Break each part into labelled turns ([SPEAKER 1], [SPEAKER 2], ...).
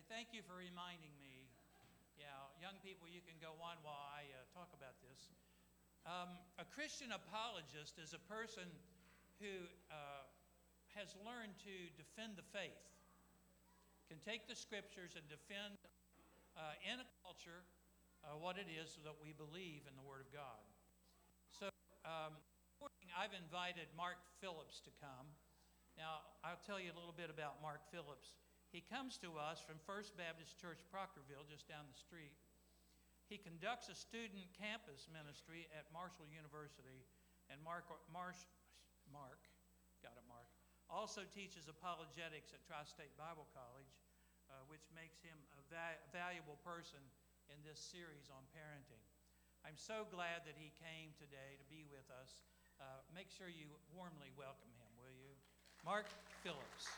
[SPEAKER 1] Thank you for reminding me. Yeah, young people, you can go on while I talk about this. A Christian apologist is a person who has learned to defend the faith, can take the scriptures and defend in a culture what it is that we believe in the Word of God. So I've invited Mark Phillips to come. Now, I'll tell you a little bit about Mark Phillips. He comes to us from First Baptist Church, Proctorville, just down the street. He conducts a student campus ministry at Marshall University, and Mark also teaches apologetics at Tri-State Bible College, which makes him a valuable person in this series on parenting. I'm so glad that he came today to be with us. Make sure you warmly welcome him, will you? Mark Phillips.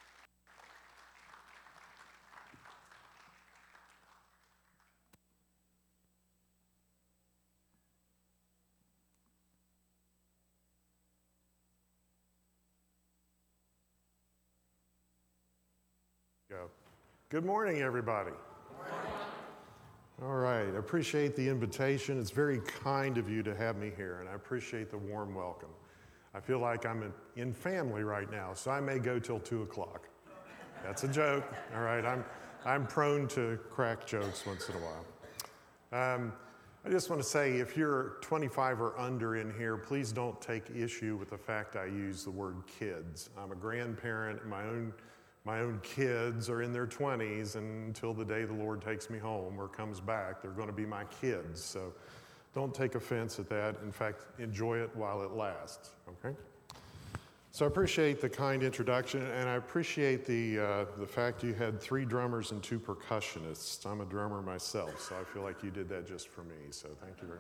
[SPEAKER 2] Good morning, everybody.
[SPEAKER 1] Good morning.
[SPEAKER 2] All right, I appreciate the invitation. It's very kind of you to have me here, and I appreciate the warm welcome. I feel like I'm in family right now, so I may go till 2 o'clock. That's a joke. All right, I'm prone to crack jokes once in a while. I just want to say, if you're 25 or under in here, please don't take issue with the fact I use the word kids. I'm a grandparent, and my own kids are in their 20s, and until the day the Lord takes me home or comes back, they're going to be my kids. So don't take offense at that. In fact, enjoy it while it lasts, okay? So I appreciate the kind introduction, and I appreciate the fact you had 3 drummers and 2 percussionists. I'm a drummer myself, so I feel like you did that just for me, so thank you very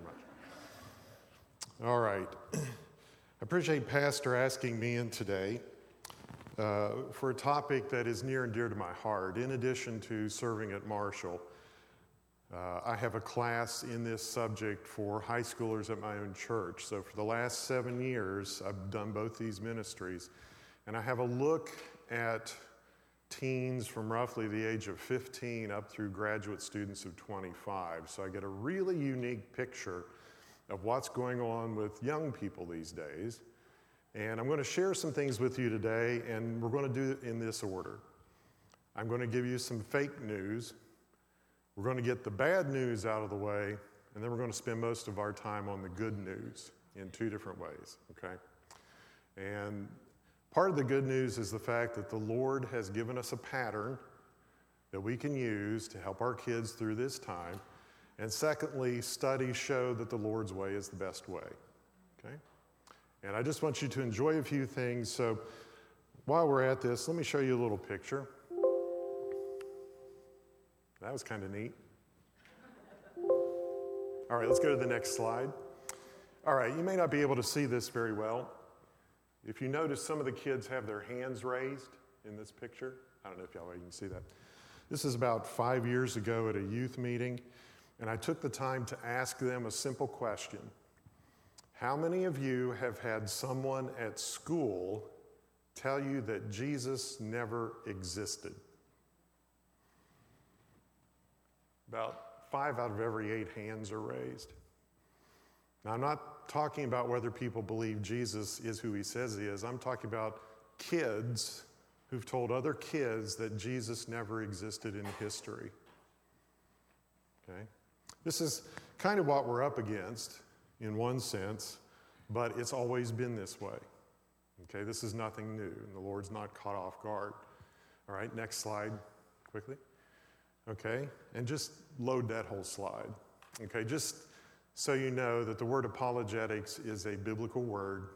[SPEAKER 2] much. All right. I appreciate Pastor asking me in today for a topic that is near and dear to my heart. In addition to serving at Marshall, I have a class in this subject for high schoolers at my own church. So for the last 7 years, I've done both these ministries. And I have a look at teens from roughly the age of 15 up through graduate students of 25. So I get a really unique picture of what's going on with young people these days. And I'm going to share some things with you today, and we're going to do it in this order. I'm going to give you some fake news. We're going to get the bad news out of the way, and then we're going to spend most of our time on the good news in 2 different ways, okay? And part of the good news is the fact that the Lord has given us a pattern that we can use to help our kids through this time. And secondly, studies show that the Lord's way is the best way, okay? And I just want you to enjoy a few things. So while we're at this, let me show you a little picture. That was kind of neat. All right, let's go to the next slide. All right, you may not be able to see this very well. If you notice, some of the kids have their hands raised in this picture. I don't know if y'all can see that. This is about 5 years ago at a youth meeting, and I took the time to ask them a simple question. How many of you have had someone at school tell you that Jesus never existed? About 5 out of every 8 hands are raised. Now, I'm not talking about whether people believe Jesus is who he says he is. I'm talking about kids who've told other kids that Jesus never existed in history. Okay? This is kind of what we're up against in one sense, but it's always been this way. Okay, this is nothing new, and the Lord's not caught off guard. All right, next slide, quickly. Okay, and just load that whole slide. Okay, just so you know that the word apologetics is a biblical word.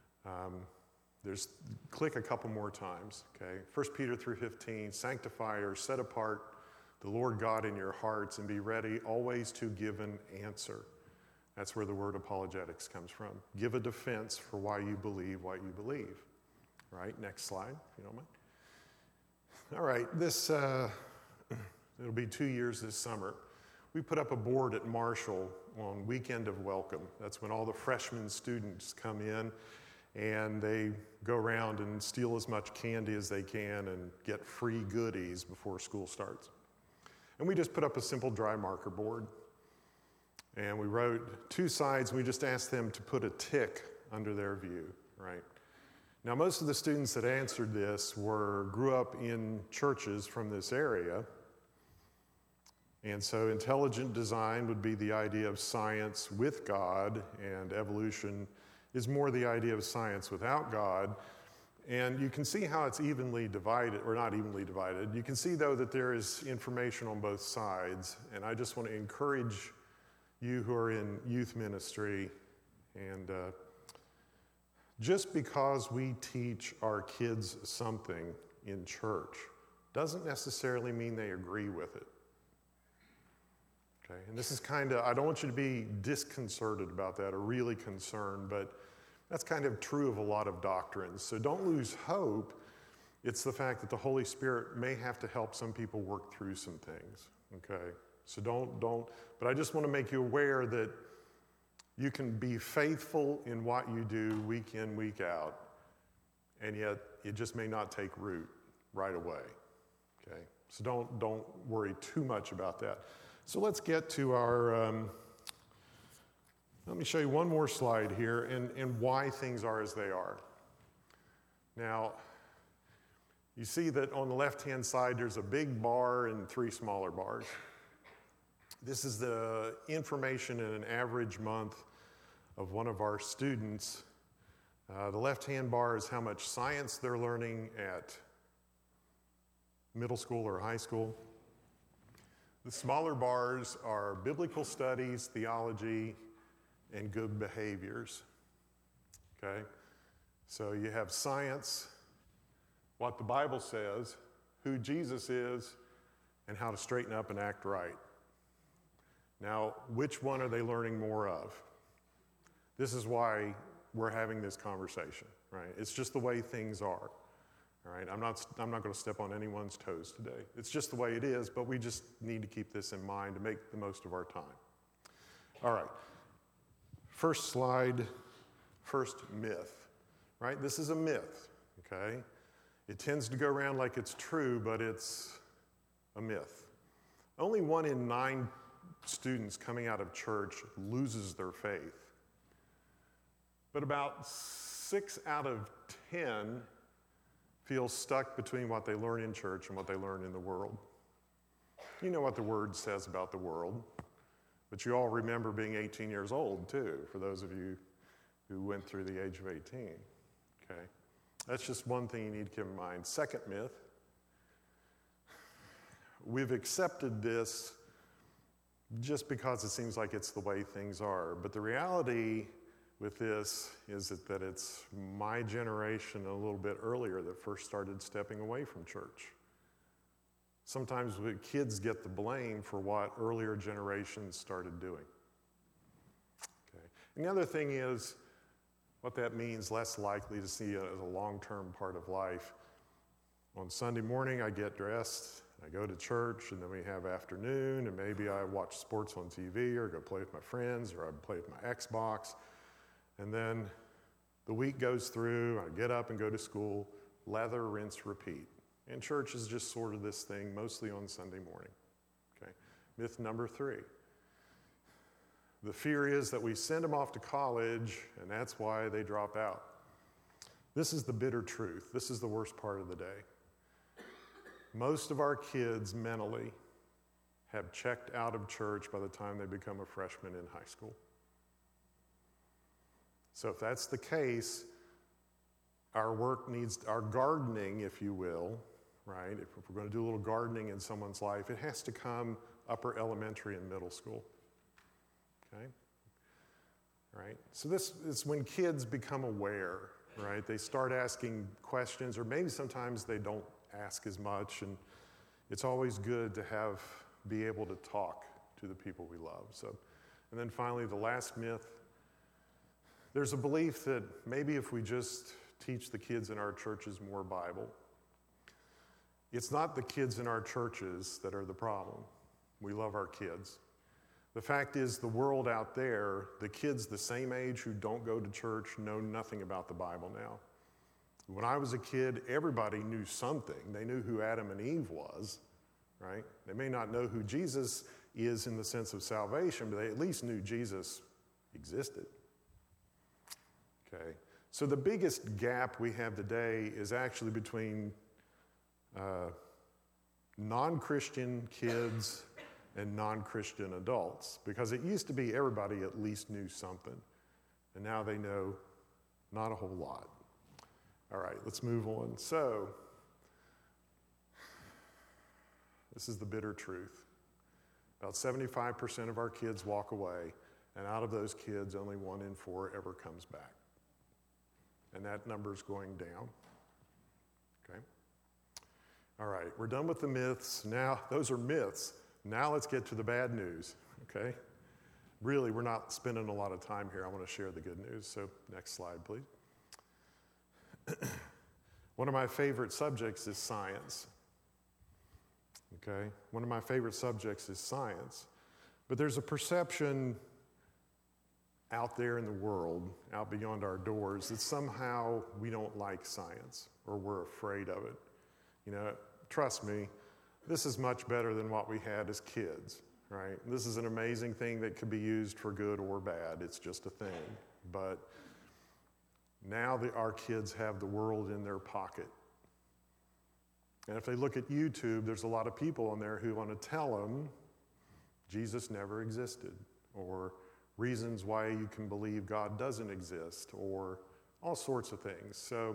[SPEAKER 2] Click a couple more times, okay? 1 Peter 3:15, sanctify or set apart the Lord God in your hearts and be ready always to give an answer. That's where the word apologetics comes from. Give a defense for why you believe what you believe. All right, next slide, if you don't mind. All right, it'll be 2 years this summer. We put up a board at Marshall on Weekend of Welcome. That's when all the freshman students come in and they go around and steal as much candy as they can and get free goodies before school starts. And we just put up a simple dry marker board. And we wrote 2 sides, and we just asked them to put a tick under their view, right? Now, most of the students that answered this grew up in churches from this area. And so intelligent design would be the idea of science with God, and evolution is more the idea of science without God. And you can see how it's evenly divided, or not evenly divided. You can see, though, that there is information on both sides. And I just want to encourage you who are in youth ministry, and just because we teach our kids something in church doesn't necessarily mean they agree with it. Okay? And this is I don't want you to be disconcerted about that or really concerned, but that's kind of true of a lot of doctrines. So don't lose hope. It's the fact that the Holy Spirit may have to help some people work through some things. Okay? So don't, but I just want to make you aware that you can be faithful in what you do week in, week out, and yet it just may not take root right away. Okay? So don't worry too much about that. So let's get to our, let me show you one more slide here and why things are as they are. Now, you see that on the left-hand side there's a big bar and 3 smaller bars. This is the information in an average month of one of our students. The left-hand bar is how much science they're learning at middle school or high school. The smaller bars are biblical studies, theology, and good behaviors. Okay? So you have science, what the Bible says, who Jesus is, and how to straighten up and act right. Now, which one are they learning more of? This is why we're having this conversation, right? It's just the way things are, all right? I'm not going to step on anyone's toes today. It's just the way it is, but we just need to keep this in mind to make the most of our time. All right. First slide, first myth, right? This is a myth, okay? It tends to go around like it's true, but it's a myth. Only 1 in 9 students coming out of church loses their faith. But about 6 out of 10 feel stuck between what they learn in church and what they learn in the world. You know what the Word says about the world, but you all remember being 18 years old too, for those of you who went through the age of 18. Okay? That's just one thing you need to keep in mind. Second myth, we've accepted this just because it seems like it's the way things are. But the reality with this is that it's my generation a little bit earlier that first started stepping away from church. Sometimes the kids get the blame for what earlier generations started doing. Okay. And the other thing is, what that means, less likely to see it as a long-term part of life. On Sunday morning, I get dressed, I go to church, and then we have afternoon, and maybe I watch sports on TV or go play with my friends or I play with my Xbox. And then the week goes through, I get up and go to school, lather, rinse, repeat. And church is just sort of this thing, mostly on Sunday morning. Okay. Myth number 3. The fear is that we send them off to college, and that's why they drop out. This is the bitter truth. This is the worst part of the day. Most of our kids mentally have checked out of church by the time they become a freshman in high school. So if that's the case, our gardening, if you will, right? If we're going to do a little gardening in someone's life, it has to come upper elementary and middle school. Okay? Right? So this is when kids become aware, right? They start asking questions, or maybe sometimes they don't ask as much, and it's always good to be able to talk to the people we love. So, and then finally, the last myth, there's a belief that maybe if we just teach the kids in our churches more Bible, it's not the kids in our churches that are the problem. We love our kids. The fact is, the world out there, the kids the same age who don't go to church know nothing about the Bible now. When I was a kid, everybody knew something. They knew who Adam and Eve was, right? They may not know who Jesus is in the sense of salvation, but they at least knew Jesus existed. Okay, so the biggest gap we have today is actually between non-Christian kids and non-Christian adults, because it used to be everybody at least knew something, and now they know not a whole lot. All right, let's move on. So, this is the bitter truth. About 75% of our kids walk away, and out of those kids, only 1 in 4 ever comes back. And that number's going down. Okay? All right, we're done with the myths. Now, those are myths. Now let's get to the bad news, okay? Really, we're not spending a lot of time here. I want to share the good news. So, next slide, please. One of my favorite subjects is science. Okay? One of my favorite subjects is science. But there's a perception out there in the world, out beyond our doors, that somehow we don't like science or we're afraid of it. You know, trust me, this is much better than what we had as kids, right? This is an amazing thing that could be used for good or bad. It's just a thing. But now our kids have the world in their pocket. And if they look at YouTube, there's a lot of people on there who want to tell them Jesus never existed, or reasons why you can believe God doesn't exist, or all sorts of things. So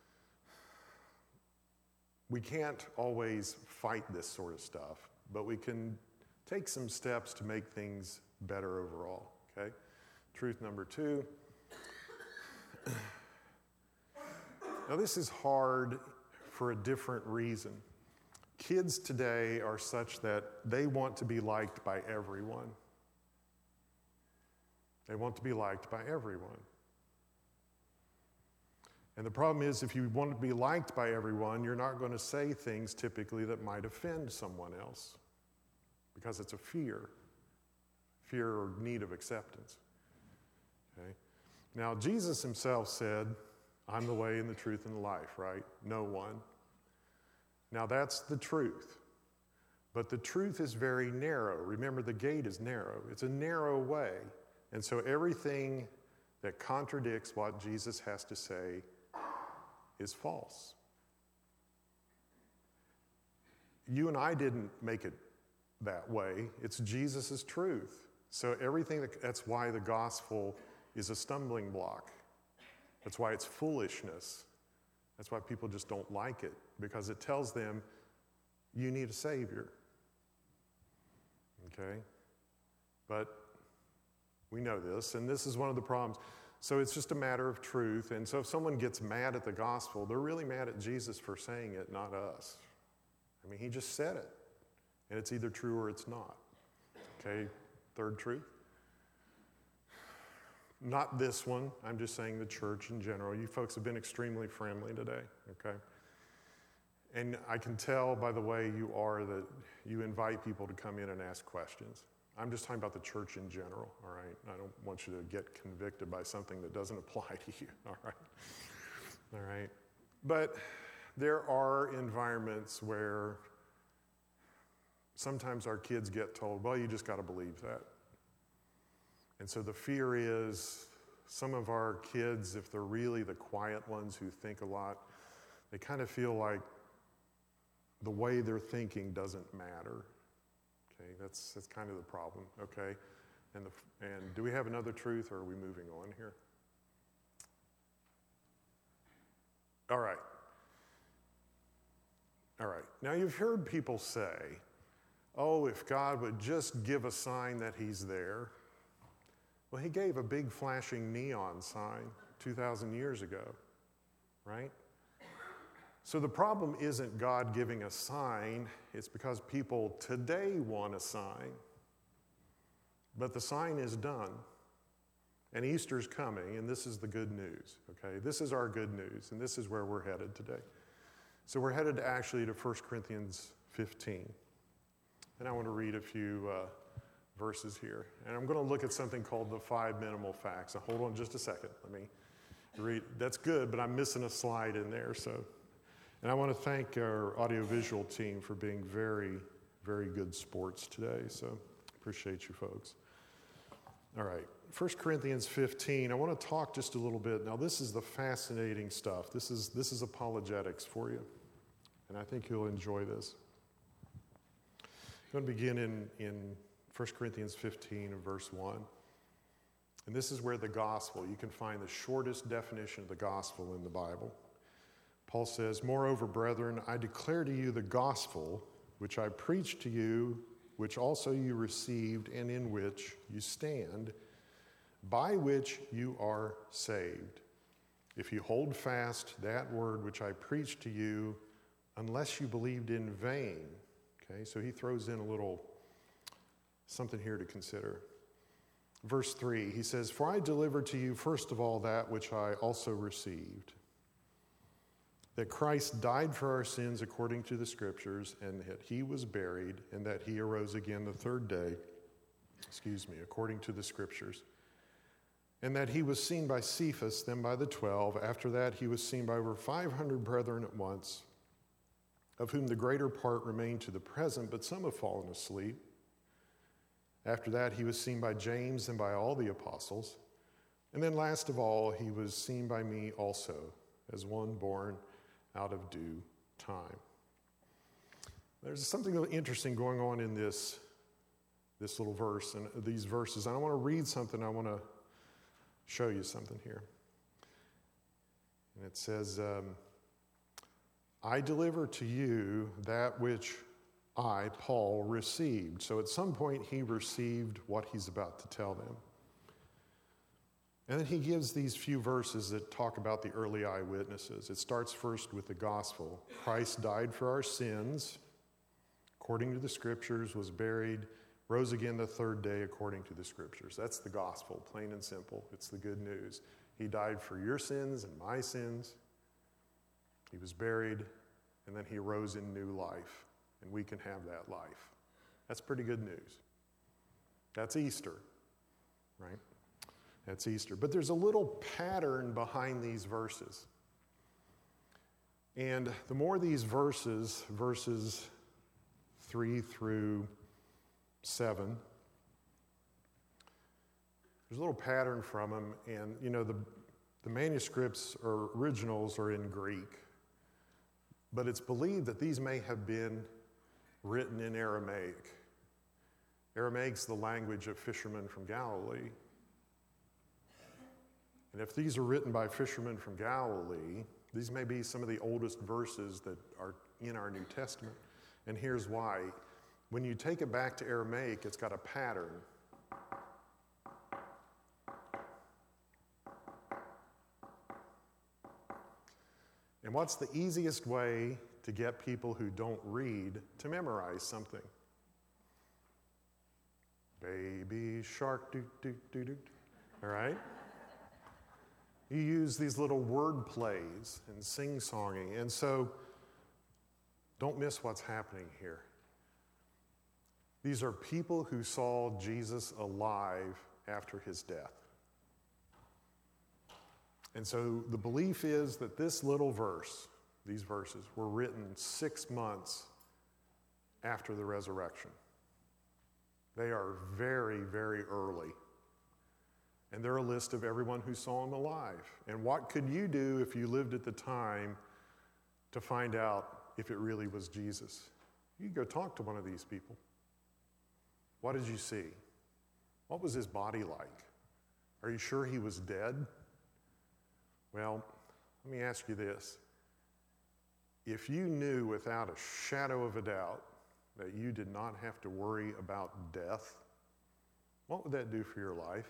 [SPEAKER 2] we can't always fight this sort of stuff, but we can take some steps to make things better overall, okay? Truth number 2. Now, this is hard for a different reason. Kids today are such that they want to be liked by everyone. They want to be liked by everyone. And the problem is, if you want to be liked by everyone, you're not going to say things typically that might offend someone else, because it's a fear or need of acceptance. Okay? Now, Jesus himself said, I'm the way and the truth and the life, right? No one. Now, that's the truth. But the truth is very narrow. Remember, the gate is narrow. It's a narrow way. And so everything that contradicts what Jesus has to say is false. You and I didn't make it that way. It's Jesus' truth. So everything that's why the gospel is a stumbling block. That's why it's foolishness. That's why people just don't like it, because it tells them you need a Savior. Okay? But we know this, and this is one of the problems. So it's just a matter of truth. And so if someone gets mad at the gospel, they're really mad at Jesus for saying it, not us. I mean, he just said it. And it's either true or it's not. Okay? Third truth. Not this one. I'm just saying the church in general. You folks have been extremely friendly today, okay? And I can tell by the way you are that you invite people to come in and ask questions. I'm just talking about the church in general, all right? I don't want you to get convicted by something that doesn't apply to you, all right? All right? But there are environments where sometimes our kids get told, well, you just got to believe that. And so the fear is some of our kids, if they're really the quiet ones who think a lot, they kind of feel like the way they're thinking doesn't matter. Okay, that's kind of the problem, okay? And do we have another truth, or are we moving on here? All right. All right. Now, you've heard people say, oh, if God would just give a sign that he's there. Well, he gave a big flashing neon sign 2,000 years ago, right? So the problem isn't God giving a sign, it's because people today want a sign. But the sign is done. And Easter's coming, and this is the good news, okay? This is our good news, and this is where we're headed today. So we're headed actually to 1 Corinthians 15. And I want to read a few verses here. And I'm going to look at something called the 5 minimal facts. Now, hold on just a second. Let me read. That's good, but I'm missing a slide in there. And I want to thank our audiovisual team for being very, very good sports today, so appreciate you folks. All right, 1 Corinthians 15. I want to talk just a little bit. Now, this is the fascinating stuff. This is apologetics for you, and I think you'll enjoy this. I'm going to begin in 1 Corinthians 15 and verse 1. And this is where the gospel, you can find the shortest definition of the gospel in the Bible. Paul says, "Moreover, brethren, I declare to you the gospel which I preached to you, which also you received and in which you stand, by which you are saved, if you hold fast that word which I preached to you, unless you believed in vain." Okay, so he throws in a little something here to consider. Verse 3, he says, "For I delivered to you first of all that which I also received, that Christ died for our sins according to the Scriptures, and that he was buried, and that he arose again the third day, according to the Scriptures, and that he was seen by Cephas, then by the 12. After that he was seen by over 500 brethren at once, of whom the greater part remain to the present, but some have fallen asleep. After that he was seen by James and by all the apostles. And then last of all he was seen by me also, as one born out of due time." There's something really interesting going on in this little verse and these verses. I want to read something. I want to show you something here. And it says, "I deliver to you that which I, Paul, received." So at some point he received what he's about to tell them. And then he gives these few verses that talk about the early eyewitnesses. It starts first with the gospel. Christ died for our sins, according to the Scriptures, was buried, rose again the third day, according to the Scriptures. That's the gospel, plain and simple. It's the good news. He died for your sins and my sins. He was buried, and then he rose in new life, and we can have that life. That's pretty good news. That's Easter, right? That's Easter. But there's a little pattern behind these verses. And the more these verses 3 through 7, there's a little pattern from them. And, you know, the manuscripts or originals are in Greek. But it's believed that these may have been written in Aramaic. Aramaic's the language of fishermen from Galilee. And if these are written by fishermen from Galilee, these may be some of the oldest verses that are in our New Testament. And here's why. When you take it back to Aramaic, it's got a pattern. And what's the easiest way to get people who don't read to memorize something? Baby shark, doot. All right? You use these little word plays and sing-songing. And so don't miss what's happening here. These are people who saw Jesus alive after his death. And so the belief is that this little verse, these verses, were written 6 months after the resurrection. They are very, very early. And they're a list of everyone who saw him alive. And what could you do if you lived at the time to find out if it really was Jesus? You could go talk to one of these people. What did you see? What was his body like? Are you sure he was dead? Well, let me ask you this. If you knew without a shadow of a doubt that you did not have to worry about death, what would that do for your life?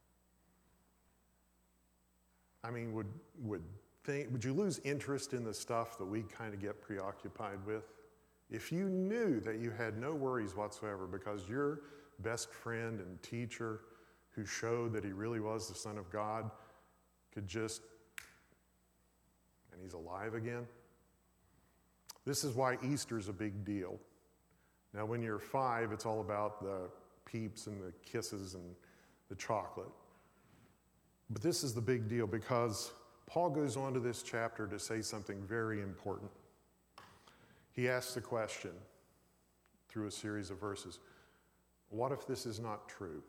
[SPEAKER 2] I mean, would you lose interest in the stuff that we kind of get preoccupied with? If you knew that you had no worries whatsoever because your best friend and teacher who showed that he really was the Son of God could just, and he's alive again. This is why Easter's a big deal. Now, when you're 5, it's all about the peeps and the kisses and the chocolate. But this is the big deal because Paul goes on to this chapter to say something very important. He asks the question, through a series of verses. What if this is not true?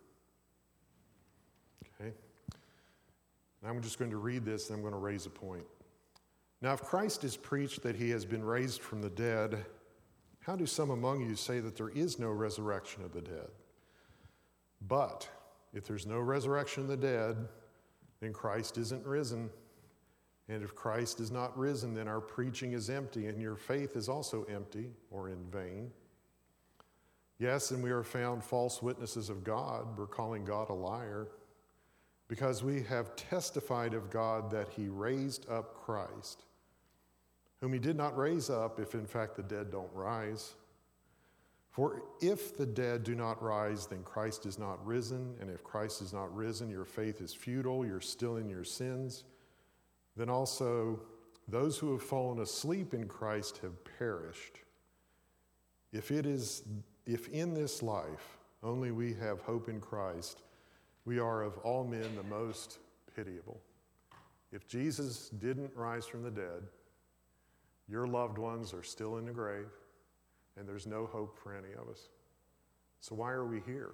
[SPEAKER 2] Okay. Now I'm just going to read this and I'm going to raise a point. Now, if Christ is preached that he has been raised from the dead, how do some among you say that there is no resurrection of the dead? But if there's no resurrection of the dead, then Christ isn't risen. And if Christ is not risen, then our preaching is empty, and your faith is also empty or in vain. Yes, and we are found false witnesses of God. We're calling God a liar, because we have testified of God that he raised up Christ, whom he did not raise up, if in fact the dead don't rise. For if the dead do not rise, then Christ is not risen. And if Christ is not risen, your faith is futile, you're still in your sins. Then also those who have fallen asleep in Christ have perished. If in this life only we have hope in Christ, we are of all men the most pitiable. If Jesus didn't rise from the dead, your loved ones are still in the grave, and there's no hope for any of us. So why are we here?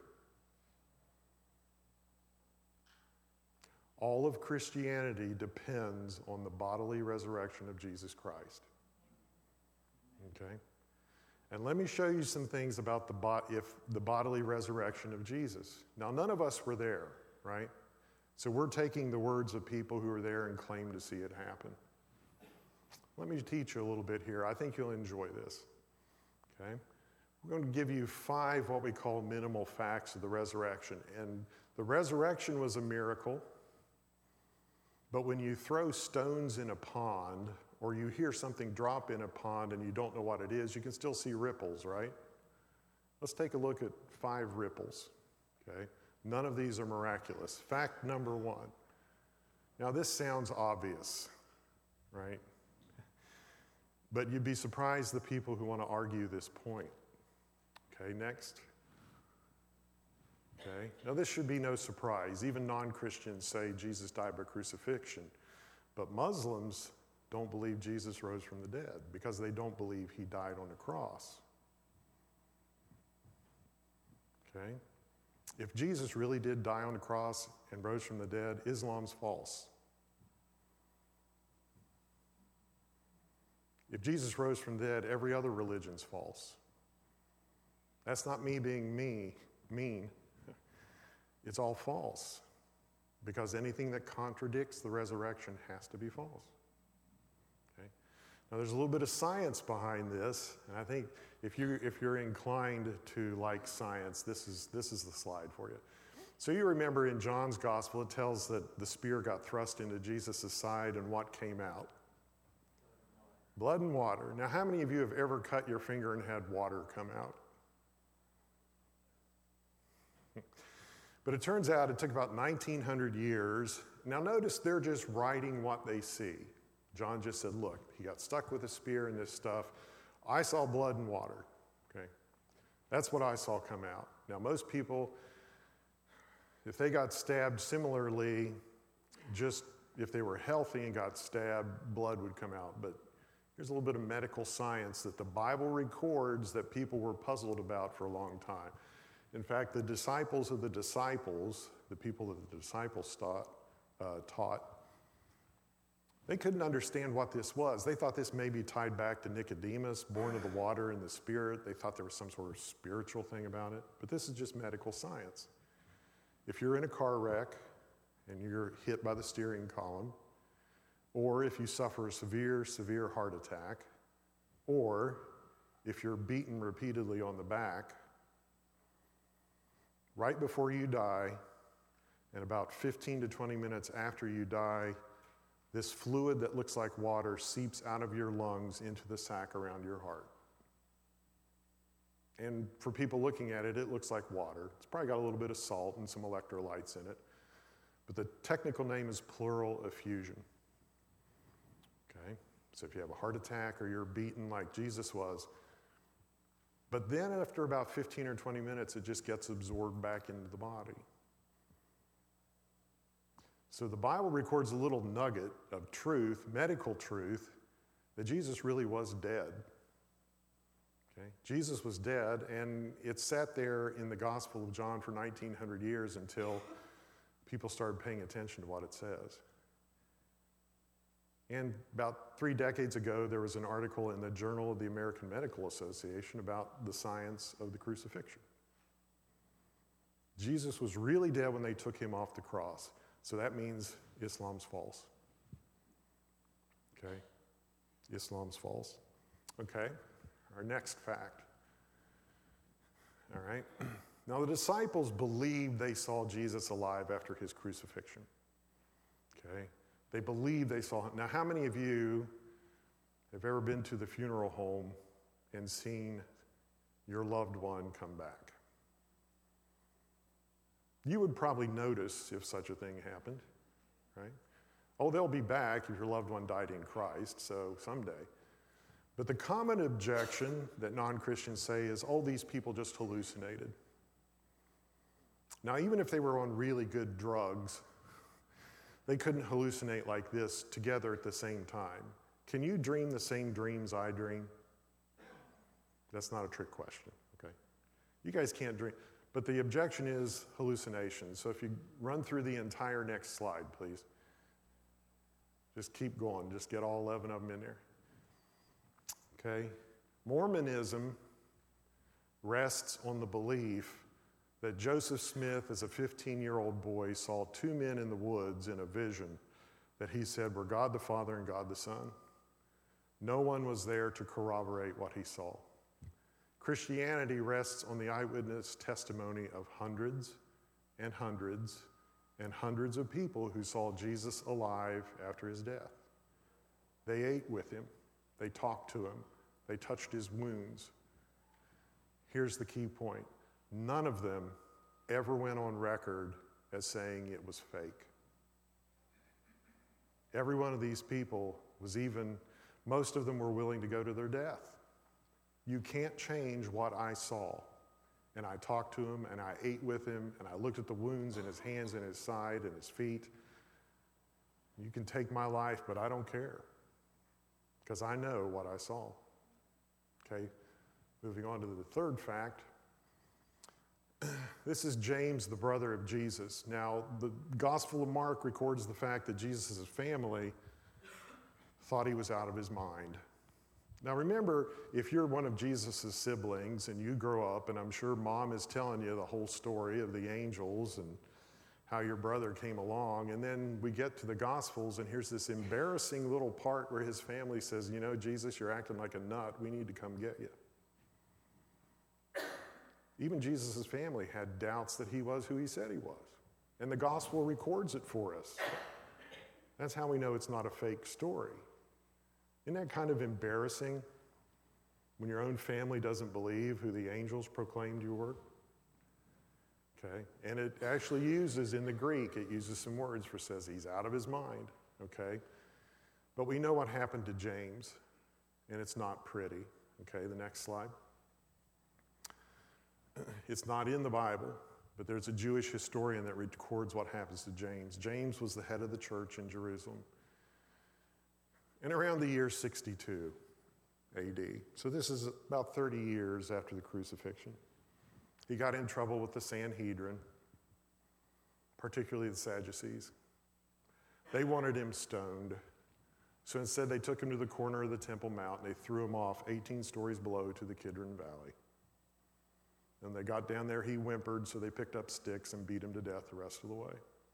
[SPEAKER 2] All of Christianity depends on the bodily resurrection of Jesus Christ. Okay? And let me show you some things about the bodily resurrection of Jesus. Now, none of us were there, right? So we're taking the words of people who were there and claim to see it happen. Let me teach you a little bit here. I think you'll enjoy this. Okay? We're going to give you 5 what we call minimal facts of the resurrection. And the resurrection was a miracle. But when you throw stones in a pond, or you hear something drop in a pond and you don't know what it is, you can still see ripples, right? Let's take a look at 5 ripples, okay? None of these are miraculous. Fact number 1. Now, this sounds obvious, right? But you'd be surprised the people who want to argue this point. Okay, next. Okay, now this should be no surprise. Even non-Christians say Jesus died by crucifixion. But Muslims don't believe Jesus rose from the dead because they don't believe he died on the cross. Okay? If Jesus really did die on the cross and rose from the dead, Islam's false. If Jesus rose from the dead, every other religion's false. That's not me being mean. It's all false because anything that contradicts the resurrection has to be false. Okay? Now, there's a little bit of science behind this, and I think if you're inclined to like science, this is the slide for you. So you remember in John's gospel, it tells that the spear got thrust into Jesus' side, and what came out? Blood and water. Now, how many of you have ever cut your finger and had water come out? But it turns out it took about 1,900 years. Now notice they're just writing what they see. John just said, look, he got stuck with a spear and this stuff. I saw blood and water, okay? That's what I saw come out. Now most people, if they got stabbed similarly, just if they were healthy and got stabbed, blood would come out. But here's a little bit of medical science that the Bible records that people were puzzled about for a long time. In fact, the disciples of the disciples, the people that the disciples taught, they couldn't understand what this was. They thought this may be tied back to Nicodemus, born of the water and the Spirit. They thought there was some sort of spiritual thing about it. But this is just medical science. If you're in a car wreck and you're hit by the steering column, or if you suffer a severe heart attack, or if you're beaten repeatedly on the back, right before you die, and about 15 to 20 minutes after you die, this fluid that looks like water seeps out of your lungs into the sac around your heart. And for people looking at it, it looks like water. It's probably got a little bit of salt and some electrolytes in it. But the technical name is pleural effusion. Okay? So if you have a heart attack or you're beaten like Jesus was, but then after about 15 or 20 minutes, it just gets absorbed back into the body. So the Bible records a little nugget of truth, medical truth, that Jesus really was dead. Okay? Jesus was dead, and it sat there in the Gospel of John for 1,900 years until people started paying attention to what it says. And about 3 decades ago, there was an article in the Journal of the American Medical Association about the science of the crucifixion. Jesus was really dead when they took him off the cross. So that means Islam's false. Okay? Islam's false. Okay? Our next fact. All right? Now, the disciples believed they saw Jesus alive after his crucifixion. Okay? They believed they saw him. Now, how many of you have ever been to the funeral home and seen your loved one come back? You would probably notice if such a thing happened, right? Oh, they'll be back if your loved one died in Christ, so someday. But the common objection that non-Christians say is, oh, these people just hallucinated. Now, even if they were on really good drugs, they couldn't hallucinate like this together at the same time. Can you dream the same dreams I dream? That's not a trick question, okay? You guys can't dream. But the objection is hallucinations. So if you run through the entire next slide, please. Just keep going. Just get all 11 of them in there. Okay? Mormonism rests on the belief that Joseph Smith, as a 15-year-old boy, saw 2 men in the woods in a vision that he said were God the Father and God the Son. No one was there to corroborate what he saw. Christianity rests on the eyewitness testimony of hundreds and hundreds and hundreds of people who saw Jesus alive after his death. They ate with him. They talked to him. They touched his wounds. Here's the key point. None of them ever went on record as saying it was fake. Every one of these people most of them were willing to go to their death. You can't change what I saw. And I talked to him, and I ate with him, and I looked at the wounds in his hands and his side and his feet. You can take my life, but I don't care, because I know what I saw. Okay, moving on to the third fact. This is James, the brother of Jesus. Now, the Gospel of Mark records the fact that Jesus' family thought he was out of his mind. Now remember, if you're one of Jesus' siblings and you grow up, and I'm sure mom is telling you the whole story of the angels and how your brother came along, and then we get to the Gospels, and here's this embarrassing little part where his family says, you know, Jesus, you're acting like a nut. We need to come get you. Even Jesus' family had doubts that he was who he said he was. And the Gospel records it for us. That's how we know it's not a fake story. Isn't that kind of embarrassing when your own family doesn't believe who the angels proclaimed you were? Okay, and it actually uses, in the Greek, it uses some words for says he's out of his mind, okay? But we know what happened to James, and it's not pretty. Okay, the next slide. It's not in the Bible, but there's a Jewish historian that records what happens to James. James was the head of the church in Jerusalem. And around the year 62 AD, so this is about 30 years after the crucifixion, he got in trouble with the Sanhedrin, particularly the Sadducees. They wanted him stoned. So instead, they took him to the corner of the Temple Mount, and they threw him off 18 stories below to the Kidron Valley. And they got down there, he whimpered, so they picked up sticks and beat him to death the rest of the way.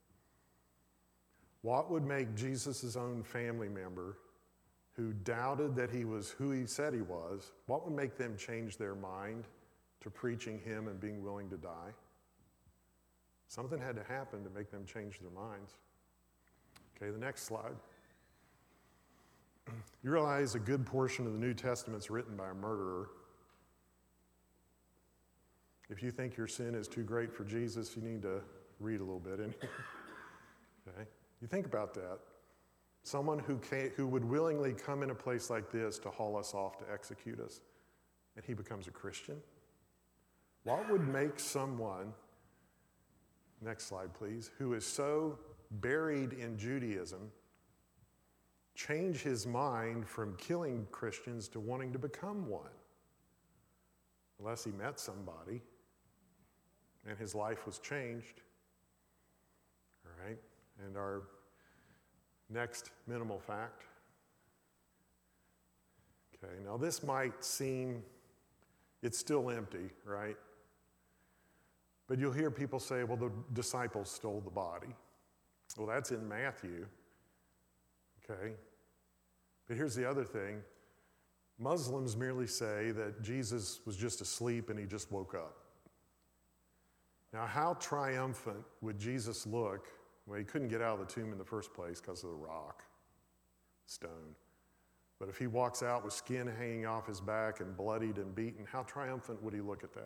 [SPEAKER 2] What would make Jesus' own family member, who doubted that he was who he said he was, what would make them change their mind to preaching him and being willing to die? Something had to happen to make them change their minds. Okay, the next slide. You realize a good portion of the New Testament's written by a murderer. If you think your sin is too great for Jesus, you need to read a little bit in here. Okay? You think about that. Someone who would willingly come in a place like this to haul us off to execute us, and he becomes a Christian? What would make someone, next slide please, who is so buried in Judaism, change his mind from killing Christians to wanting to become one? unless he met somebody and his life was changed. All right? And our next minimal fact. Okay, now this might seem, it's still empty, right? But you'll hear people say, well, the disciples stole the body. Well, that's in Matthew. Okay? But here's the other thing. Muslims merely say that Jesus was just asleep and he just woke up. Now, how triumphant would Jesus look? Well, he couldn't get out of the tomb in the first place because of the rock, stone. But if he walks out with skin hanging off his back and bloodied and beaten, how triumphant would he look at that?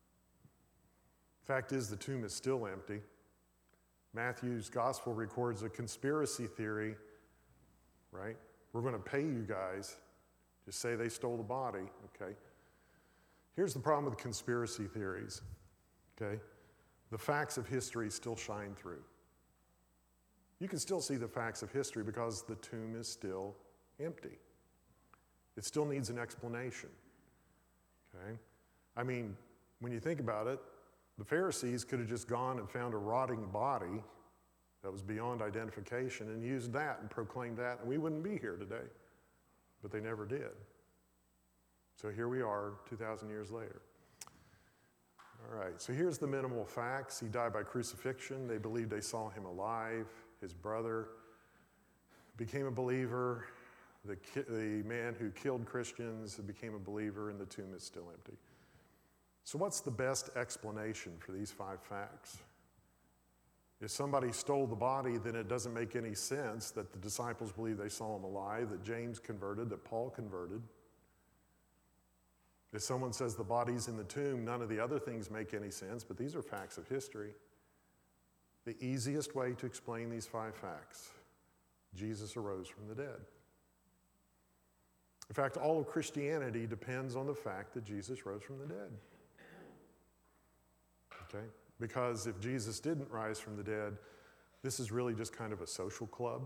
[SPEAKER 2] Fact is, the tomb is still empty. Matthew's gospel records a conspiracy theory, right? We're going to pay you guys. Just say they stole the body, okay? Here's the problem with conspiracy theories, okay? The facts of history still shine through. You can still see the facts of history because the tomb is still empty. It still needs an explanation, okay? I mean, when you think about it, the Pharisees could have just gone and found a rotting body that was beyond identification and used that and proclaimed that, and we wouldn't be here today. But they never did. So here we are 2,000 years later. All right, so here's the minimal facts. He died by crucifixion. They believed they saw him alive. His brother became a believer. The man who killed Christians became a believer, and the tomb is still empty. So what's the best explanation for these 5 facts? If somebody stole the body, then it doesn't make any sense that the disciples believed they saw him alive, that James converted, that Paul converted. If someone says the body's in the tomb, none of the other things make any sense, but these are facts of history. The easiest way to explain these 5 facts: Jesus arose from the dead. In fact, all of Christianity depends on the fact that Jesus rose from the dead. Okay? Because if Jesus didn't rise from the dead, this is really just kind of a social club.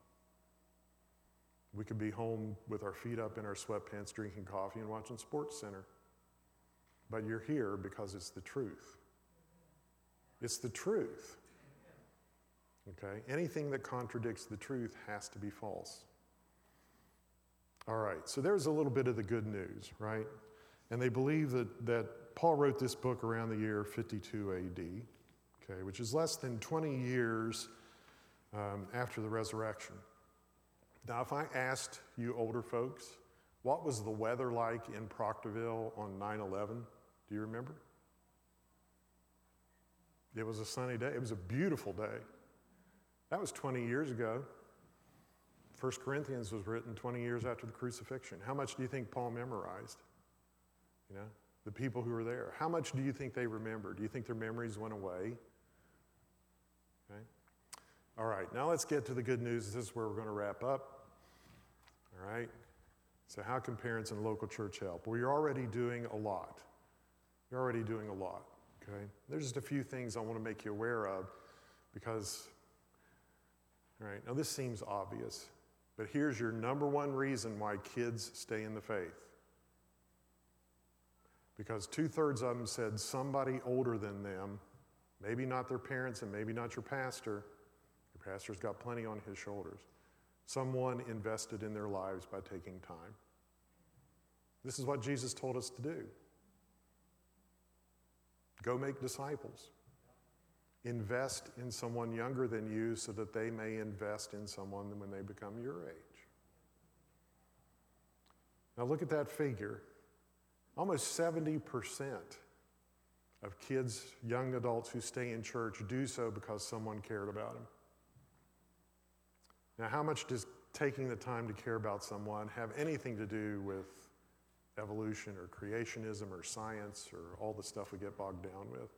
[SPEAKER 2] We could be home with our feet up in our sweatpants, drinking coffee and watching SportsCenter. But you're here because it's the truth. It's the truth. Okay? Anything that contradicts the truth has to be false. All right, so there's a little bit of the good news, right? And they believe that Paul wrote this book around the year 52 AD, okay, which is less than 20 years after the resurrection. Now, if I asked you older folks, what was the weather like in Proctorville on 9/11? Do you remember? It was a sunny day. It was a beautiful day. That was 20 years ago. 1 Corinthians was written 20 years after the crucifixion. How much do you think Paul memorized? You know, the people who were there. How much do you think they remember? Do you think their memories went away? Okay. All right, now let's get to the good news. This is where we're going to wrap up. All right. So how can parents and local church help? Well, you're already doing a lot. You're already doing a lot. Okay. There's just a few things I want to make you aware of because, all right, now this seems obvious, but here's your number one reason why kids stay in the faith. Because 2/3 of them said somebody older than them, maybe not their parents and maybe not your pastor. Your pastor's got plenty on his shoulders. Someone invested in their lives by taking time. This is what Jesus told us to do. Go make disciples. Invest in someone younger than you so that they may invest in someone when they become your age. Now look at that figure. Almost 70% of kids, young adults who stay in church do so because someone cared about them. Now, how much does taking the time to care about someone have anything to do with evolution or creationism or science or all the stuff we get bogged down with?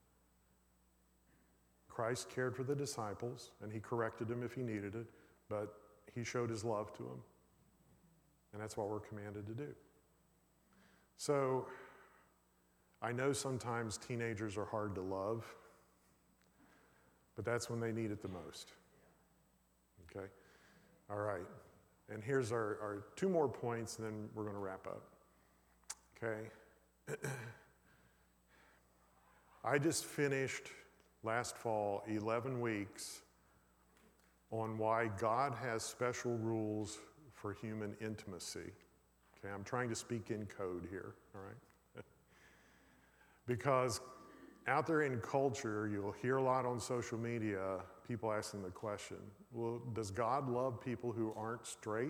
[SPEAKER 2] Christ cared for the disciples, and he corrected them if he needed it, but he showed his love to them. And that's what we're commanded to do. So, I know sometimes teenagers are hard to love, but that's when they need it the most. Okay? All right. And here's our 2 more points, and then we're going to wrap up. Okay? I just finished last fall 11 weeks on why God has special rules for human intimacy. Okay, I'm trying to speak in code here, all right? Because out there in culture, you'll hear a lot on social media, people asking the question, well, does God love people who aren't straight?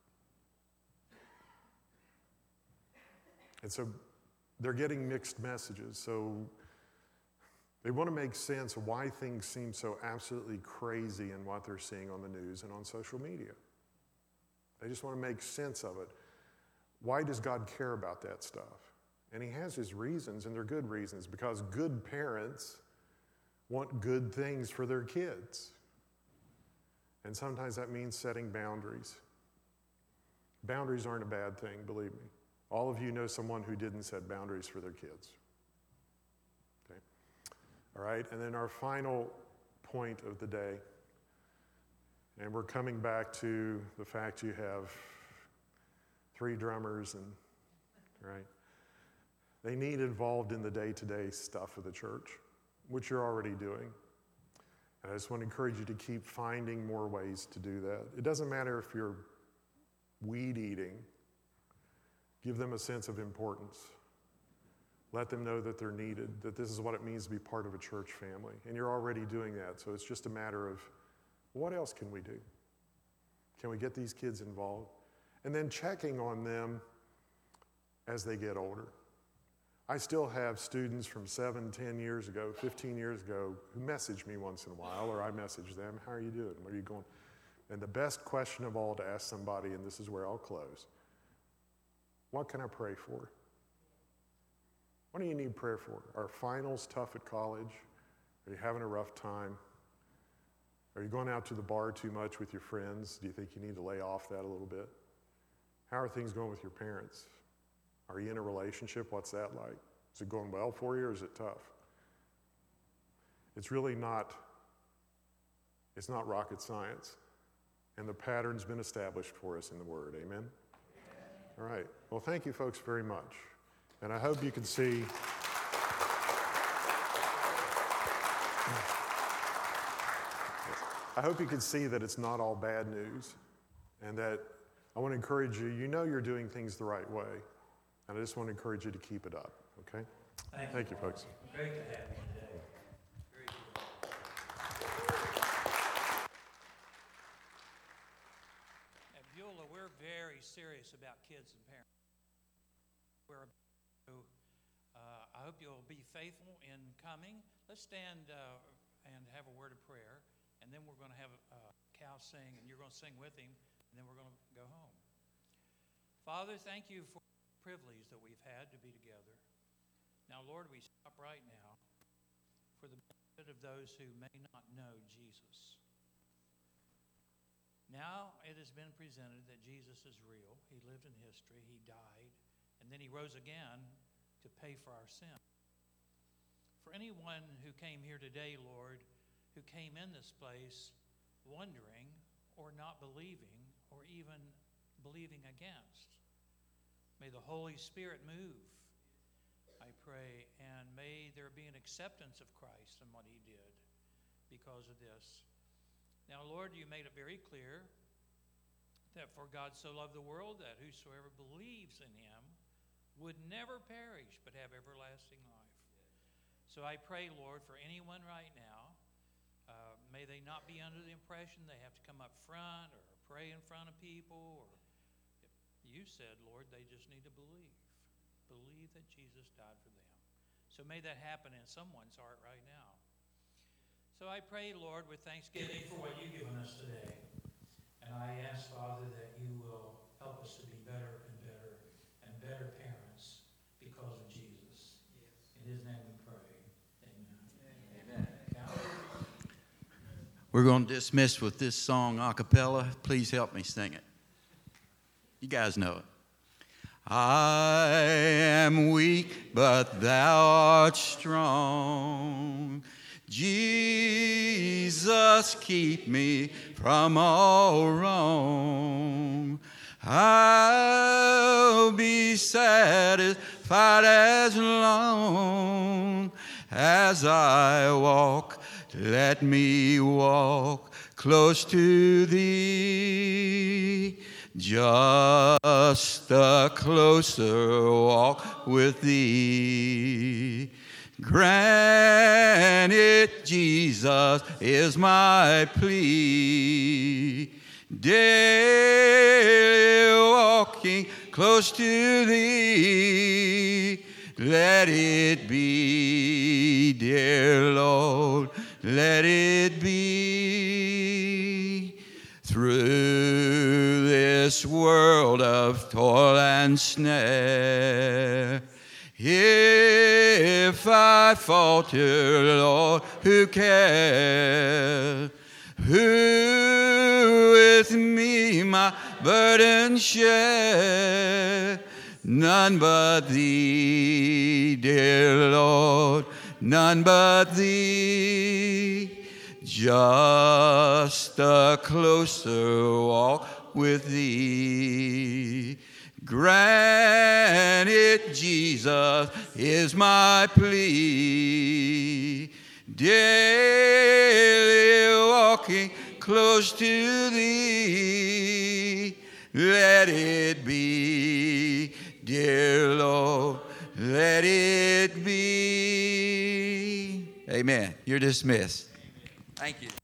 [SPEAKER 2] And so they're getting mixed messages. So they want to make sense of why things seem so absolutely crazy in what they're seeing on the news and on social media. They just want to make sense of it. Why does God care about that stuff? And he has his reasons, and they're good reasons, because good parents want good things for their kids. And sometimes that means setting boundaries. Boundaries aren't a bad thing, believe me. All of you know someone who didn't set boundaries for their kids. Okay? All right, and then our final point of the day, and we're coming back to the fact you have 3 drummers, and right? They need involved in the day-to-day stuff of the church, which you're already doing. And I just want to encourage you to keep finding more ways to do that. It doesn't matter if you're weed eating. Give them a sense of importance. Let them know that they're needed, that this is what it means to be part of a church family. And you're already doing that, so it's just a matter of, what else can we do? Can we get these kids involved? And then checking on them as they get older. I still have students from 7, 10 years ago, 15 years ago, who message me once in a while, or I message them, how are you doing? Where are you going? And the best question of all to ask somebody, and this is where I'll close, what can I pray for? What do you need prayer for? Are finals tough at college? Are you having a rough time? Are you going out to the bar too much with your friends? Do you think you need to lay off that a little bit? How are things going with your parents? Are you in a relationship? What's that like? Is it going well for you, or is it tough? It's really not, it's not rocket science. And the pattern's been established for us in the Word. Amen? All right. Well, thank you folks very much. And I hope you can see that it's not all bad news, and that I want to encourage you, you know you're doing things the right way, and I just want to encourage you to keep it up, okay? Thank you, folks.
[SPEAKER 1] Great to have you today. Very good. At Beulah, we're very serious about kids and parents. I hope you'll be faithful in coming. Let's stand and have a word of prayer, and then we're going to have Cal sing, and you're going to sing with him, and then we're going to go home. Father, thank you for the privilege that we've had to be together. Now, Lord, we stop right now for the benefit of those who may not know Jesus. Now it has been presented that Jesus is real. He lived in history, he died, and then he rose again to pay for our sin. For anyone who came here today, Lord, who came in this place wondering or not believing or even believing against, may the Holy Spirit move, I pray, and may there be an acceptance of Christ and what he did because of this. Now, Lord, you made it very clear that for God so loved the world that whosoever believes in him would never perish but have everlasting life. So I pray, Lord, for anyone right now, may they not be under the impression they have to come up front or pray in front of people. Or you said, Lord, they just need to believe. Believe that Jesus died for them. So may that happen in someone's heart right now. So I pray, Lord, with thanksgiving for what you've given us today. And I ask, Father, that you will help us to be better and better and better parents because of Jesus. Yes. In his name we pray. Amen. Amen.
[SPEAKER 3] We're going to dismiss with this song a cappella. Please help me sing it. You guys know it. I am weak, but thou art strong. Jesus, keep me from all wrong. I'll be satisfied fight as long as I walk. Let me walk close to thee. Just a closer walk with thee. Grant it, Jesus, is my plea. Daily walking close to thee. Let it be, dear Lord, let it be. Through this world of toil and snare, if I falter, Lord, who cares? Who with me my burden share? None but thee, dear Lord, none but thee. Just a closer walk with thee. Grant it, Jesus, is my plea. Daily walking close to thee. Let it be, dear Lord, let it be. Amen. You're dismissed. Thank you.